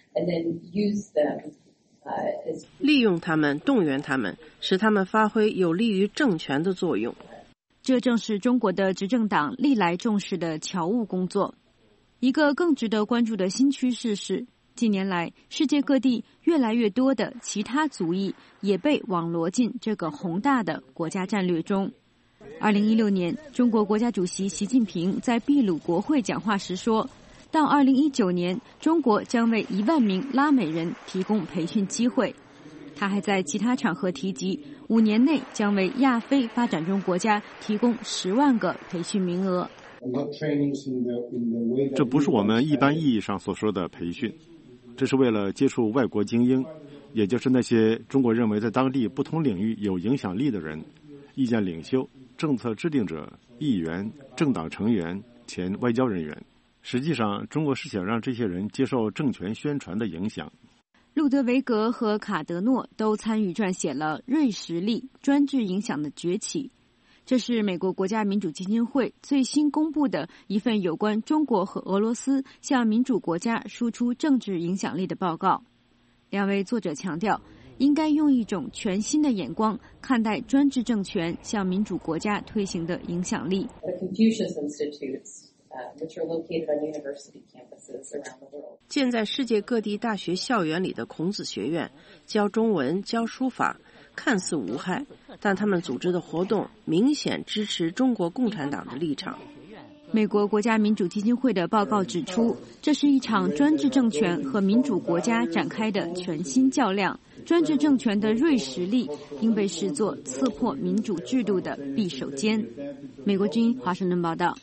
利用他们，动员他们，使他们发挥有利于政权的作用。 这正是中国的执政党历来重视的侨务工作。一个更值得关注的新趋势是，近年来世界各地越来越多的其他族裔也被网罗进这个宏大的国家战略中。2016年，中国国家主席习近平在秘鲁国会讲话时说，到2019年，中国将为1万名拉美人提供培训机会。他还在其他场合提及，5年内将为亚非发展中国家提供10万个培训名额。 这不是我们一般意义上所说的培训，这是为了接触外国精英，也就是那些中国认为在当地不同领域有影响力的人、意见领袖、政策制定者、议员、政党成员、前外交人员。实际上，中国是想让这些人接受政权宣传的影响。 路德维格和卡德诺都参与撰写了《锐实力：专制影响的崛起》，这是美国国家民主基金会最新公布的一份有关中国和俄罗斯向民主国家输出政治影响力的报告。两位作者强调，应该用一种全新的眼光看待专制政权向民主国家推行的影响力。 建在世界各地大学校园里的孔子学院，教中文、教书法，看似无害，但他们组织的活动明显支持中国共产党的立场。 美国国家民主基金会的报告指出，这是一场专制政权和民主国家展开的全新较量。专制政权的锐实力应被视作刺破民主制度的匕首尖。美国之音华盛顿报道。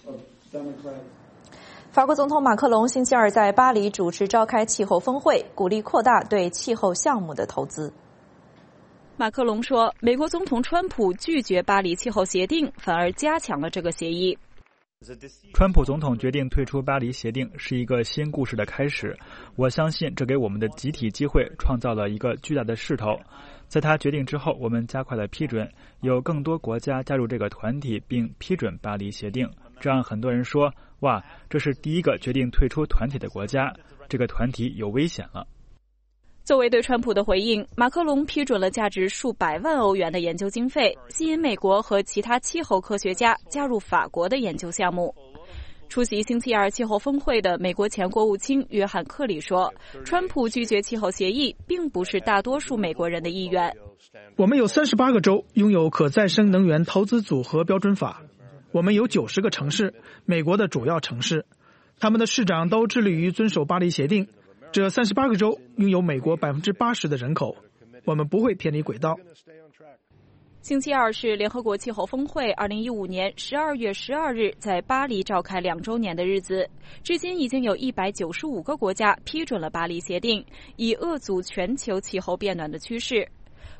法国总统马克龙星期二在巴黎主持召开气候峰会，鼓励扩大对气候项目的投资。 马克龙说，美国总统川普拒绝巴黎气候协定，反而加强了这个协议。 川普总统决定退出巴黎协定是一个新故事的开始，我相信这给我们的集体机会创造了一个巨大的势头。在他决定之后，我们加快了批准，有更多国家加入这个团体并批准巴黎协定，这让很多人说，哇，这是第一个决定退出团体的国家，这个团体有危险了。 作为对川普的回应，马克龙批准了价值数百万欧元的研究经费，吸引美国和其他气候科学家加入法国的研究项目。出席星期二气候峰会的美国前国务卿约翰·克里说，川普拒绝气候协议并不是大多数美国人的意愿。 我们有38个州拥有可再生能源投资组合标准法，我们有90个城市，美国的主要城市，他们的市长都致力于遵守巴黎协定。这38个州拥有美国80%的人口，我们不会偏离轨道。 星期二是联合国气候峰会2015年12月12日在巴黎召开2周年的日子，至今已经有195个国家批准了巴黎协定，以遏阻全球气候变暖的趋势。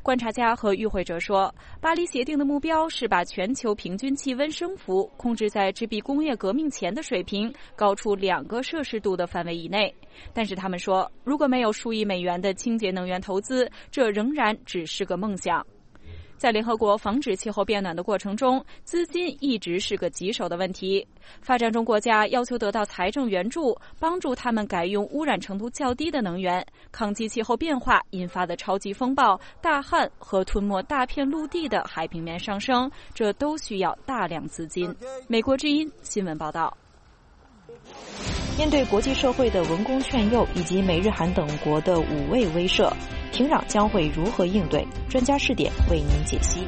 观察家和与会者说，巴黎协定的目标是把全球平均气温升幅控制在制比工业革命前的水平高出2个摄氏度的范围以内。但是他们说，如果没有数亿美元的清洁能源投资，这仍然只是个梦想。在联合国防止气候变暖的过程中，资金一直是个棘手的问题。发展中国家要求得到财政援助，帮助他们改用污染程度较低的能源，抗击气候变化引发的超级风暴、大旱和吞没大片陆地的海平面上升，这都需要大量资金。美国之音新闻报道。 面对国际社会的文攻劝诱以及美日韩等国的武卫威慑，平壤将会如何应对？专家视点为您解析。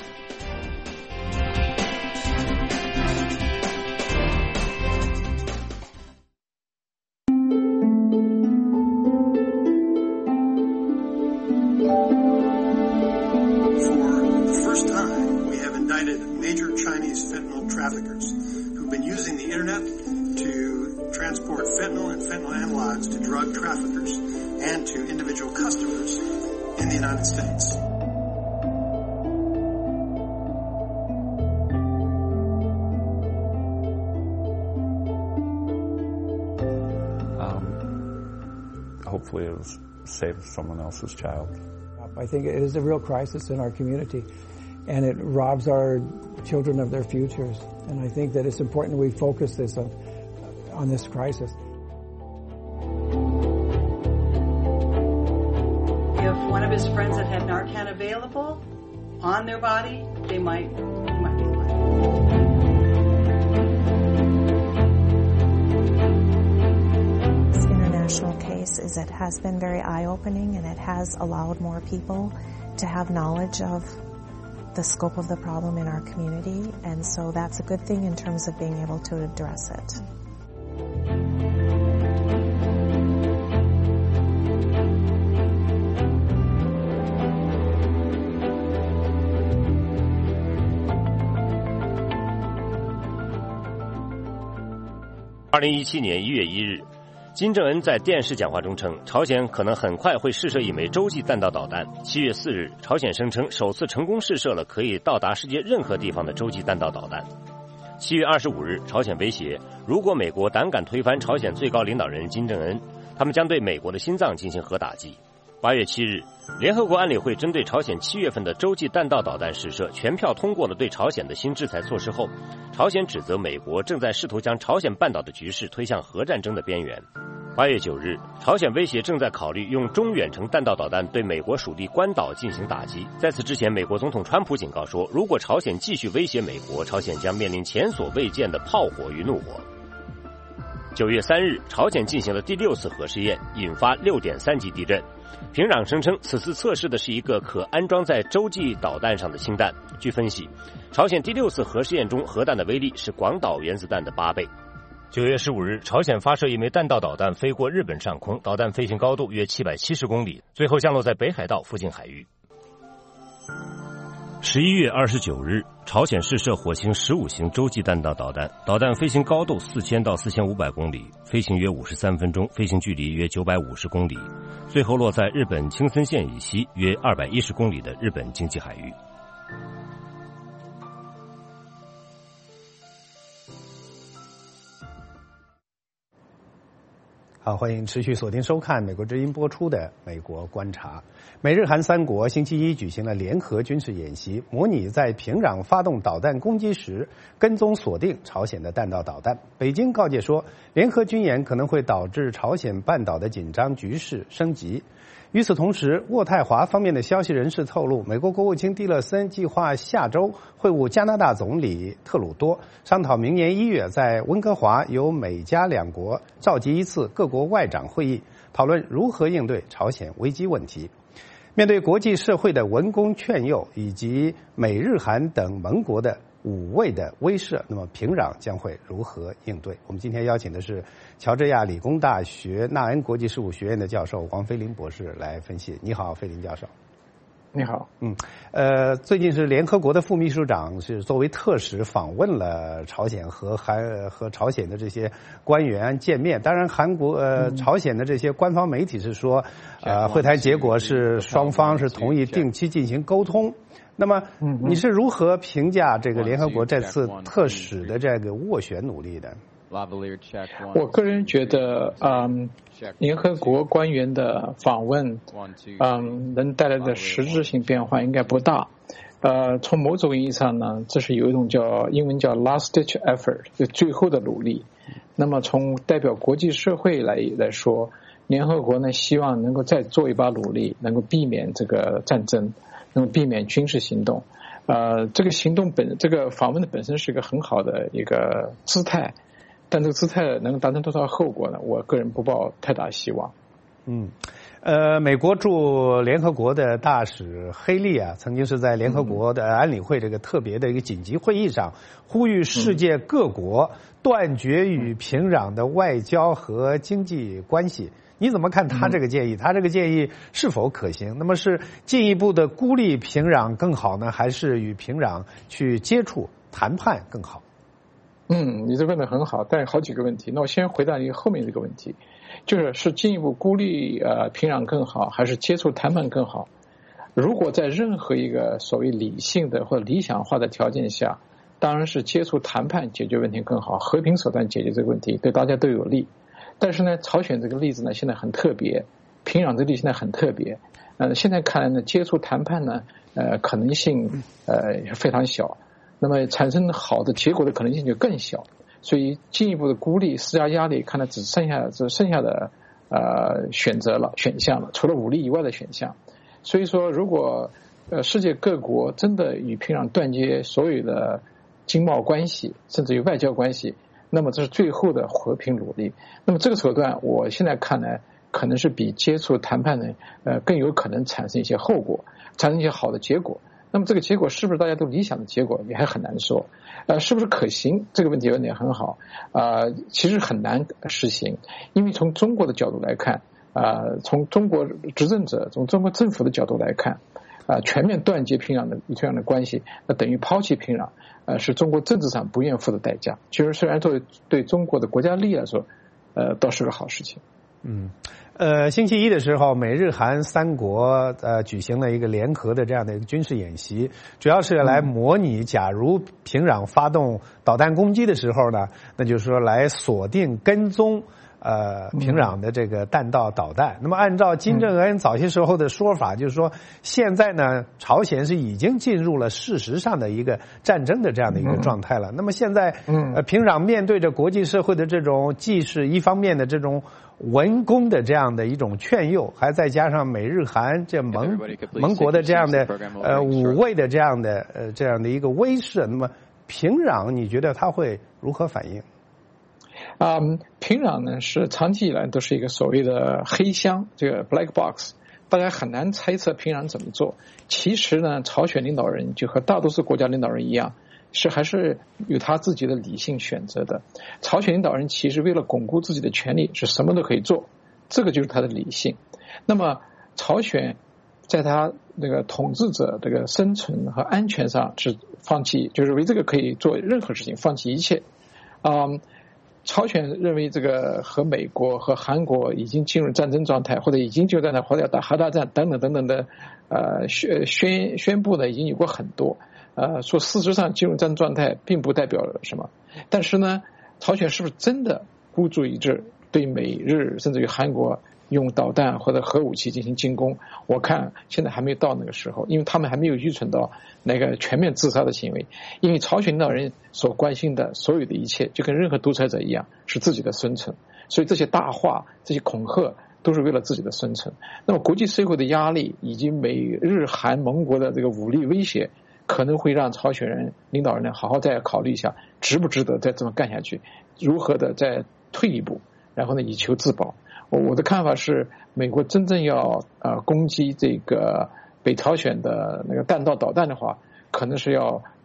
For the first time, we have indicted major Chinese fentanyl traffickers who've been using the internet to transport fentanyl and fentanyl analogs to drug traffickers and to individual customers in the United States. Hopefully it will save someone else's child. I think it is a real crisis in our community, and it robs our children of their futures. And I think that it's important we focus this on this crisis. If one of his friends that had Narcan available on their body, he might be alive. This international case is it has been very eye-opening, and it has allowed more people to have knowledge of the scope of the problem in our community, and so that's a good thing in terms of being able to address it. 2017年1月1日，金正恩在电视讲话中称，朝鲜可能很快会试射一枚洲际弹道导弹。7月4日，朝鲜声称首次成功试射了可以到达世界任何地方的洲际弹道导弹。7月25日，朝鲜威胁，如果美国胆敢推翻朝鲜最高领导人金正恩，他们将对美国的心脏进行核打击。8月7日，联合国安理会针对朝鲜7月份的洲际弹道导弹试射全票通过了对朝鲜的新制裁措施后，朝鲜指责美国正在试图将朝鲜半岛的局势推向核战争的边缘。8月9日，朝鲜威胁正在考虑用中远程弹道导弹对美国属地关岛进行打击。在此之前，美国总统川普警告说，如果朝鲜继续威胁美国，朝鲜将面临前所未见的炮火与怒火。9月3日，朝鲜进行了第6次核试验，引发6.3级地震。平壤声称此次测试的是一个可安装在洲际导弹上的氢弹。据分析，朝鲜第6次核试验中核弹的威力是广岛原子弹的8倍。9月15日，朝鲜发射一枚弹道导弹飞过日本上空，导弹飞行高度约770公里，最后降落在北海道附近海域。11月29日，朝鲜试射火星15型洲际弹道导弹，导弹飞行高度4000到4500公里，飞行约53分钟，飞行距离约950公里，最后落在日本青森县以西约210公里的日本经济海域。 好，欢迎持续锁定收看美国之音播出的《美国观察》。美日韩3国星期一举行了联合军事演习，模拟在平壤发动导弹攻击时跟踪锁定朝鲜的弹道导弹。北京告诫说，联合军演可能会导致朝鲜半岛的紧张局势升级。与此同时，渥太华方面的消息人士透露，美国国务卿蒂勒森计划下周会晤加拿大总理特鲁多，商讨明年1月在温哥华由美加两国召集一次各国外长会议，讨论如何应对朝鲜危机问题。面对国际社会的文攻劝诱以及美日韩等盟国的武卫的威慑，那么平壤将会如何应对？我们今天邀请的是乔治亚理工大学纳恩国际事务学院的教授王飞林博士来分析。你好，飞林教授。 你好。 最近是联合国的副秘书长是作为特使访问了朝鲜和朝鲜的这些官员见面。当然，朝鲜的这些官方媒体是说，会谈结果是双方是同意定期进行沟通。那么，你是如何评价这个联合国这次特使的这个斡旋努力的？ 我个人觉得，联合国官员的访问，能带来的实质性变化应该不大。从某种意义上呢，这是有一种英文叫 last ditch effort， 就最后的努力。那么从代表国际社会来说，联合国呢希望能够再做一把努力，能够避免这个战争，能够避免军事行动。这个访问的本身是一个很好的一个姿态。但这个姿态能达成多少后果呢？我个人不抱太大希望。 美国驻联合国的大使黑利曾经是在联合国的安理会这个特别的一个紧急会议上，呼吁世界各国断绝与平壤的外交和经济关系。你怎么看他这个建议？他这个建议是否可行？那么是进一步的孤立平壤更好呢，还是与平壤去接触谈判更好？ 你这问得很好，但有好几个问题。那我先回答你后面这个问题，就是进一步孤立平壤更好，还是接触谈判更好？如果在任何一个所谓理性的或者理想化的条件下，当然是接触谈判解决问题更好，和平手段解决这个问题对大家都有利。但是呢，朝鲜这个例子呢现在很特别，平壤这个例子现在很特别。现在看来呢，接触谈判呢可能性非常小。那么产生好的结果的可能性就更小，所以进一步的孤立施加压力，看来只剩下的选项了，除了武力以外的选项。所以说，如果世界各国真的与平壤断绝所有的经贸关系，甚至于外交关系，那么这是最后的和平努力。那么这个手段，我现在看来可能是比接触谈判呢更有可能产生一些后果，产生一些好的结果。那么这个结果是不是大家都理想的结果，也还很难说。是不是可行？这个问题问得很好。其实很难实行，因为从中国的角度来看，从中国执政者、从中国政府的角度来看，全面断绝平壤的关系，那等于抛弃平壤，是中国政治上不愿付的代价。其实虽然作为对中国的国家利益来说，倒是个好事情。 星期一的时候，美日韩三国举行了一个联合的这样的一个军事演习，主要是来模拟假如平壤发动导弹攻击的时候呢，那就是说来锁定跟踪平壤的这个弹道导弹。那么按照金正恩早些时候的说法，就是说现在呢，朝鲜是已经进入了事实上的一个战争的这样的一个状态了。那么现在平壤面对着国际社会的这种既是一方面的这种文攻的这样的一种劝诱，还再加上美日韩这盟国的这样的武卫的这样的一个威慑，那么平壤你觉得他会如何反应？ 平壤呢是长期以来都是一个所谓的黑箱，这个 black box， 大家很难猜测平壤怎么做。其实呢，朝鲜领导人就和大多数国家领导人一样，还是有他自己的理性选择的。朝鲜领导人其实为了巩固自己的权利，是什么都可以做，这个就是他的理性。那么朝鲜在他那个统治者这个生存和安全上是放弃，就是为这个可以做任何事情，放弃一切。朝鲜认为这个和美国和韩国已经进入战争状态，或者已经进入战争，或者要打核大战等等等等的宣布呢，已经有过很多。说事实上进入战争状态并不代表什么，但是呢，朝鲜是不是真的孤注一掷对美日甚至于韩国用导弹或者核武器进行进攻？我看现在还没有到那个时候，因为他们还没有愚蠢到那个全面自杀的行为。因为朝鲜领导人所关心的所有的一切，就跟任何独裁者一样，是自己的生存。所以这些大话、这些恐吓都是为了自己的生存。那么国际社会的压力以及美日韩盟国的这个武力威胁，可能会让朝鲜领导人呢好好再考虑一下，值不值得再这么干下去，如何的再退一步，然后呢以求自保。我的看法是，美国真正要攻击这个北朝鲜的那个弹道导弹的话，可能是要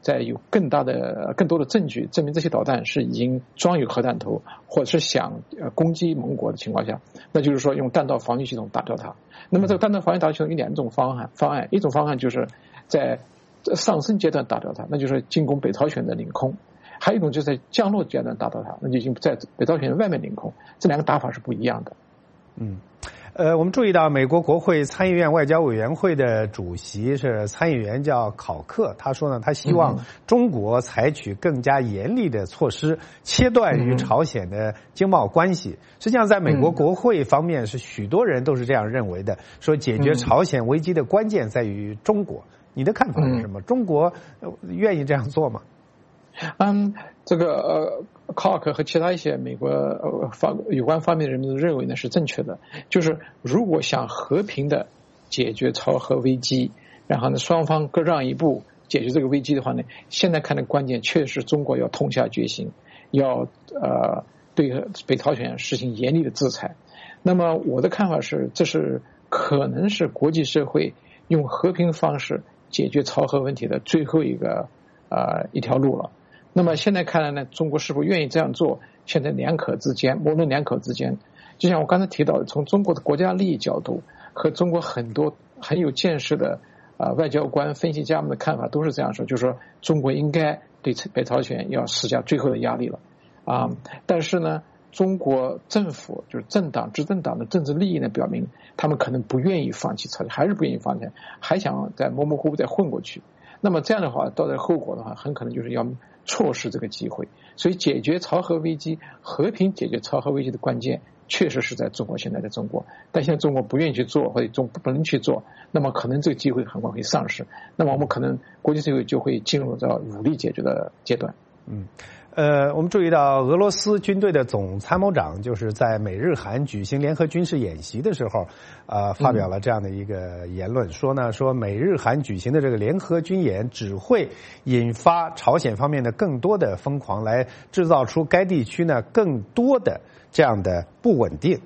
在有更多的证据证明这些导弹是已经装有核弹头，或者是想攻击盟国的情况下，那就是说用弹道防御系统打掉它。那么这个弹道防御打掉系统有2种方案，一种方案就是在上升阶段打掉它，那就是进攻北朝鲜的领空。还有一种就是在降落阶段打到它，那就已经在北朝鲜外面领空，这2个打法是不一样的。 我们注意到美国国会参议院外交委员会的主席是参议员叫考克，他说呢，他希望中国采取更加严厉的措施，切断与朝鲜的经贸关系。实际上，在美国国会方面，是许多人都是这样认为的，说解决朝鲜危机的关键在于中国。你的看法是什么？中国愿意这样做吗？ 这个考克和其他一些美国有关方面的人都认为呢是正确的，就是如果想和平的解决朝核危机，然后呢双方各让一步解决这个危机的话呢，现在看的关键确实中国要痛下决心，要对北朝鲜实行严厉的制裁。那么我的看法是，这是可能是国际社会用和平方式解决朝核问题的最后一条路了。那么现在看来呢，中国是否愿意这样做，现在模棱两可之间。就像我刚才提到的，从中国的国家利益角度和中国很多很有见识的外交官、分析家们的看法都是这样说，就是说中国应该对北朝鲜要施加最后的压力了但是呢，中国政府就是执政党的政治利益呢，表明他们可能不愿意放弃朝鲜，还是不愿意放弃，还想再模模糊糊再混过去。那么这样的话，到这后果的话，很可能就是要错失这个机会。所以解决朝核危机，和平解决朝核危机的关键确实是在中国，现在的中国，但现在中国不愿意去做，或者不能去做，那么可能这个机会很快会丧失，那么我们可能国际社会就会进入到武力解决的阶段。 我们注意到俄罗斯军队的总参谋长就是在美日韩举行联合军事演习的时候发表了这样的一个言论，说美日韩举行的这个联合军演只会引发朝鲜方面的更多的疯狂，来制造出该地区呢更多的这样的不稳定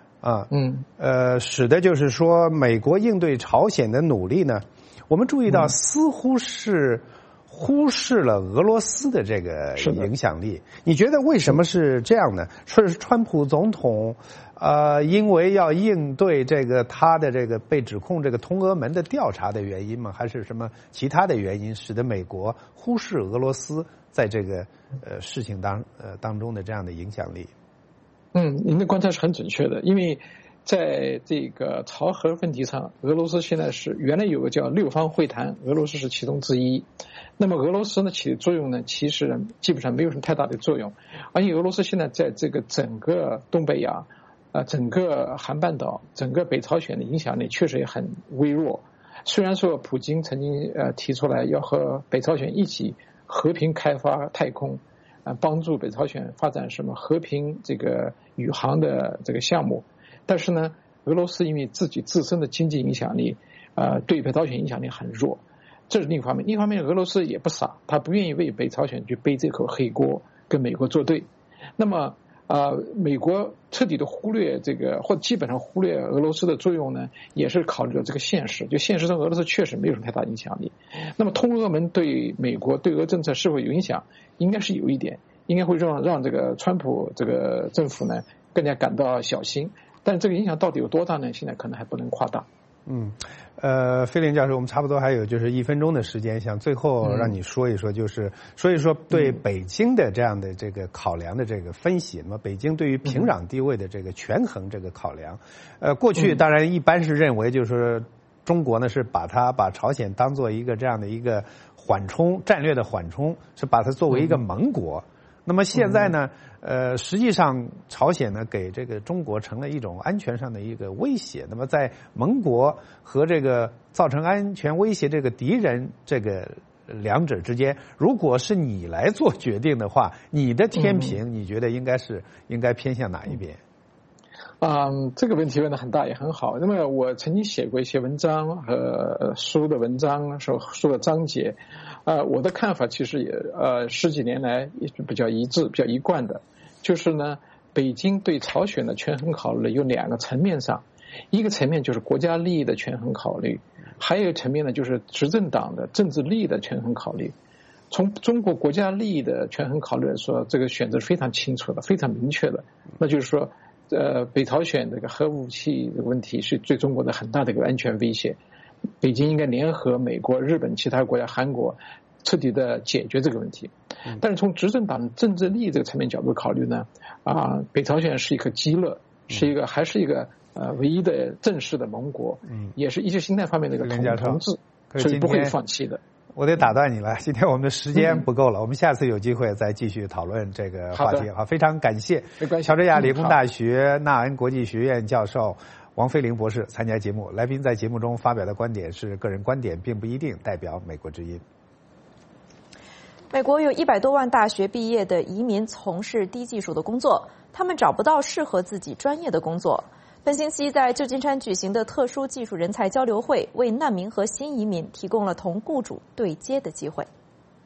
使得就是说美国应对朝鲜的努力呢，我们注意到似乎是忽视了俄罗斯的这个影响力。你觉得为什么是这样呢？是川普总统因为要应对这个他的这个被指控这个通俄门的调查的原因吗？还是什么其他的原因使得美国忽视俄罗斯在这个事情当中的这样的影响力？ 您的观察是很准确的，因为在这个朝核问题上，俄罗斯现在是原来有个叫6方会谈，俄罗斯是其中之一。那么俄罗斯呢起的作用呢，其实基本上没有什么太大的作用，而且俄罗斯现在在这个整个东北亚整个韩半岛、整个北朝鲜的影响力确实也很微弱。虽然说普京曾经提出来要和北朝鲜一起和平开发太空，帮助北朝鲜发展什么和平这个宇航的这个项目，但是呢，俄罗斯因为自己自身的经济影响力对北朝鲜影响力很弱，这是另一方面。另一方面，俄罗斯也不傻，他不愿意为北朝鲜去背这口黑锅，跟美国作对。那么美国彻底的忽略这个，或基本上忽略俄罗斯的作用呢，也是考虑到这个现实，就现实中俄罗斯确实没有什么太大影响力。那么通俄门对美国对俄政策是否有影响，应该是有一点，应该会让这个川普这个政府呢更加感到小心，但这个影响到底有多大呢？现在可能还不能夸大。 菲林教授，我们差不多还有就是1分钟的时间，想最后让你说一说，就是说一说对北京的这样的这个考量的这个分析。那么北京对于平壤地位的这个权衡这个考量，过去当然一般是认为就是中国呢是把朝鲜当做一个这样的一个缓冲战略的缓冲，是把它作为一个盟国。那么现在呢，实际上朝鲜呢给这个中国成了一种安全上的一个威胁。那么在盟国和这个造成安全威胁这个敌人这个两者之间，如果是你来做决定的话，你的天平你觉得应该偏向哪一边？ 这个问题问得很大，也很好。那么我曾经写过一些文章和书的文章，书的章节。我的看法其实也10几年来也是比较一致、比较一贯的，就是呢，北京对朝鲜的权衡考虑有2个层面上，一个层面就是国家利益的权衡考虑，还有一个层面呢就是执政党的政治利益的权衡考虑。 从中国国家利益的权衡考虑来说，这个选择是非常清楚的，非常明确的。那就是说，北朝鲜这个核武器的问题是对中国的很大的一个安全威胁，北京应该联合美国、日本、其他国家、韩国，彻底的解决这个问题。但是从执政党政治利益这个层面角度考虑呢，北朝鲜是一颗鸡肋，还是一个唯一的正式的盟国，也是意识形态方面的一个统治，所以不会放弃的。 我得打断你了，今天我们的时间不够了，我们下次有机会再继续讨论这个话题。好，非常感谢乔治亚理工大学纳恩国际学院教授王飞凌博士参加节目。来宾在节目中发表的观点是个人观点，并不一定代表美国之音。 美国有100多万大学毕业的移民从事低技术的工作，他们找不到适合自己专业的工作。本星期在旧金山举行的特殊技术人才交流会，为难民和新移民提供了同雇主对接的机会。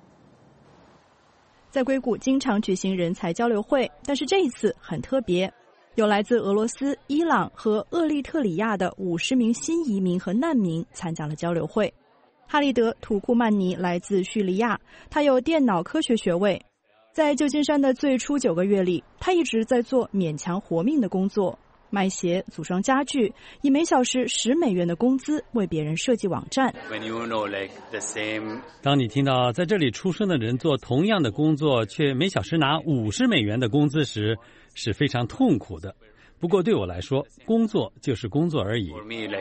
在硅谷经常举行人才交流会，但是这一次很特别，有来自俄罗斯、伊朗和厄立特里亚的50名新移民和难民参加了交流会。哈利德·土库曼尼来自叙利亚，他有电脑科学学位。在旧金山的最初9个月里，他一直在做勉强活命的工作，卖鞋、组装家具，以每小时$10的工资为别人设计网站。 当你听到在这里出生的人做同样的工作，却每小时拿$50的工资时，是非常痛苦的。不过对我来说，工作就是工作而已。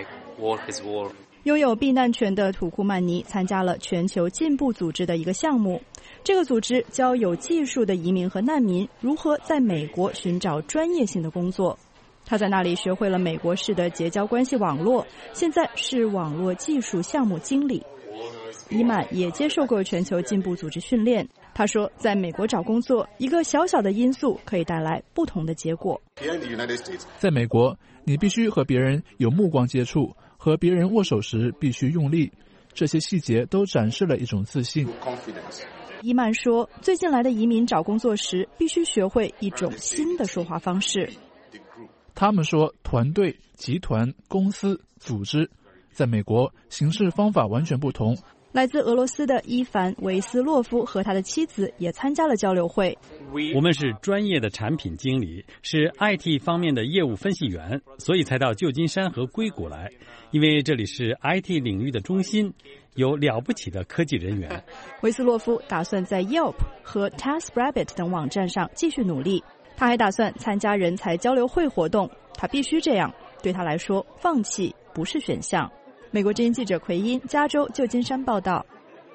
拥有避难权的土库曼尼参加了全球进步组织的一个项目，这个组织教有技术的移民和难民如何在美国寻找专业性的工作。他在那里学会了美国式的结交关系网络，现在是网络技术项目经理。伊曼也接受过全球进步组织训练，他说在美国找工作，一个小小的因素可以带来不同的结果。 在美国，你必须和别人有目光接触，和别人握手时必须用力，这些细节都展示了一种自信。 伊曼说，最近来的移民找工作时必须学会一种新的说话方式。 他们说团队、集团、公司、组织，在美国行事方法完全不同。 来自俄罗斯的伊凡·维斯洛夫和他的妻子也参加了交流会。 我们是专业的产品经理，是 IT 方面的业务分析员，所以才到旧金山和硅谷来，因为这里是 IT 领域的中心，有了不起的科技人员。 维斯洛夫打算在 Yelp 和 TaskRabbit 等网站上继续努力，他还打算参加人才交流会活动，他必须这样，对他来说，放弃不是选项。美国之音记者奎因，加州旧金山报道。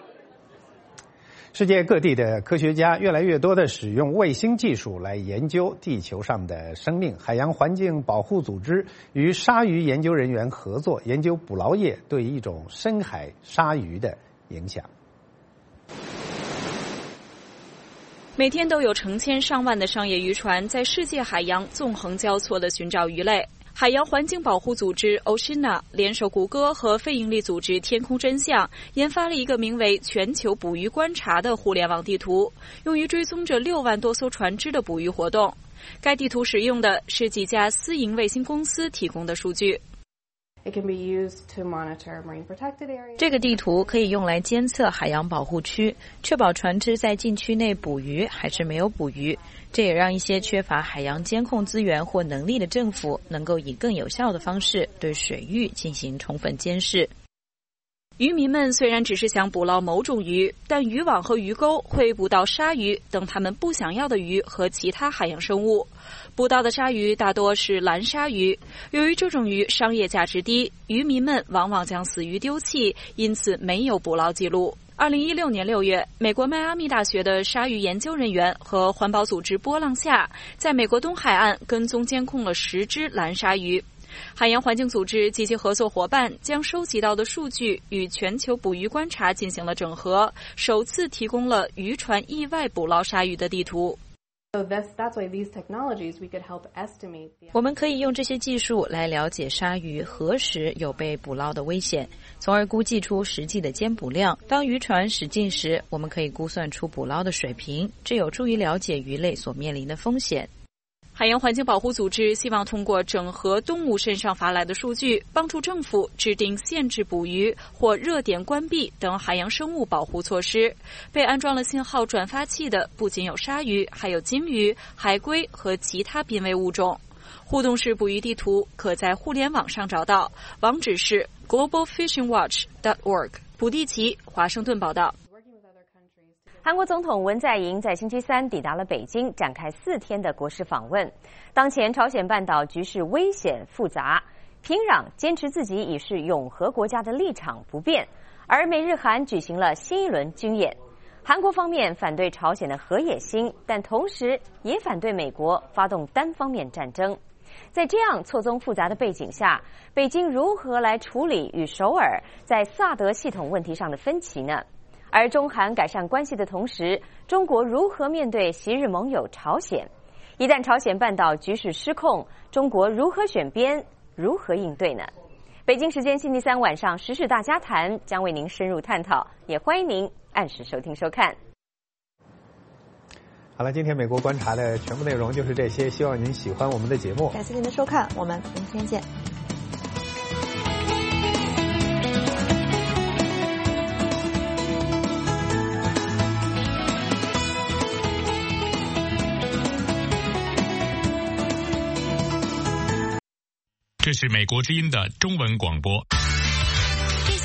世界各地的科学家越来越多地使用卫星技术来研究地球上的生命。海洋环境保护组织与鲨鱼研究人员合作，研究捕捞业对一种深海鲨鱼的影响。 每天都有成千上万的商业渔船在世界海洋纵横交错地寻找鱼类。海洋环境保护组织 Oceana 联手谷歌和非营利组织天空真相，研发了一个名为全球捕鱼观察的互联网地图，用于追踪着6万多艘船只的捕鱼活动。该地图使用的是几家私营卫星公司提供的数据。 这个地图可以用来监测海洋保护区，确保船只在禁区内捕鱼还是没有捕鱼。这也让一些缺乏海洋监控资源或能力的政府能够以更有效的方式对水域进行充分监视。 渔民们虽然只是想捕捞某种鱼，但渔网和鱼钩会捕到鲨鱼等他们不想要的鱼和其他海洋生物。捕到的鲨鱼大多是蓝鲨鱼，由于这种鱼商业价值低，渔民们往往将死鱼丢弃，因此没有捕捞记录。2016年6月，美国迈阿密大学的鲨鱼研究人员和环保组织波浪下在美国东海岸跟踪监控了10只蓝鲨鱼。海洋环境组织及其合作伙伴将收集到的数据与全球捕鱼观察进行了整合，首次提供了渔船意外捕捞鲨鱼的地图。 我们可以用这些技术来了解鲨鱼何时有被捕捞的危险，从而估计出实际的监捕量。当渔船驶近时，我们可以估算出捕捞的水平，这有助于了解鱼类所面临的风险。 海洋环境保护组织希望通过整合动物身上发来的数据，帮助政府制定限制捕鱼或热点关闭等海洋生物保护措施。被安装了信号转发器的不仅有鲨鱼，还有金鱼、海龟和其他濒危物种。互动式捕鱼地图可在互联网上找到，网址是 globalfishingwatch.org。卜地奇，华盛顿报道。 韩国总统文在寅在星期三抵达了北京，展开4天的国事访问。当前朝鲜半岛局势危险复杂，平壤坚持自己已是永和国家的立场不变，而美日韩举行了新一轮军演。韩国方面反对朝鲜的核野心，但同时也反对美国发动单方面战争。在这样错综复杂的背景下，北京如何来处理与首尔在萨德系统问题上的分歧呢？而中韩改善关系的同时，中国如何面对昔日盟友朝鲜？一旦朝鲜半岛局势失控，中国如何选边，如何应对呢？北京时间星期三晚上时事大家谈将为您深入探讨，也欢迎您按时收听收看。 好了，今天美国观察的全部内容就是这些，希望您喜欢我们的节目。 感谢您的收看，我们明天见。 这是美国之音的中文广播。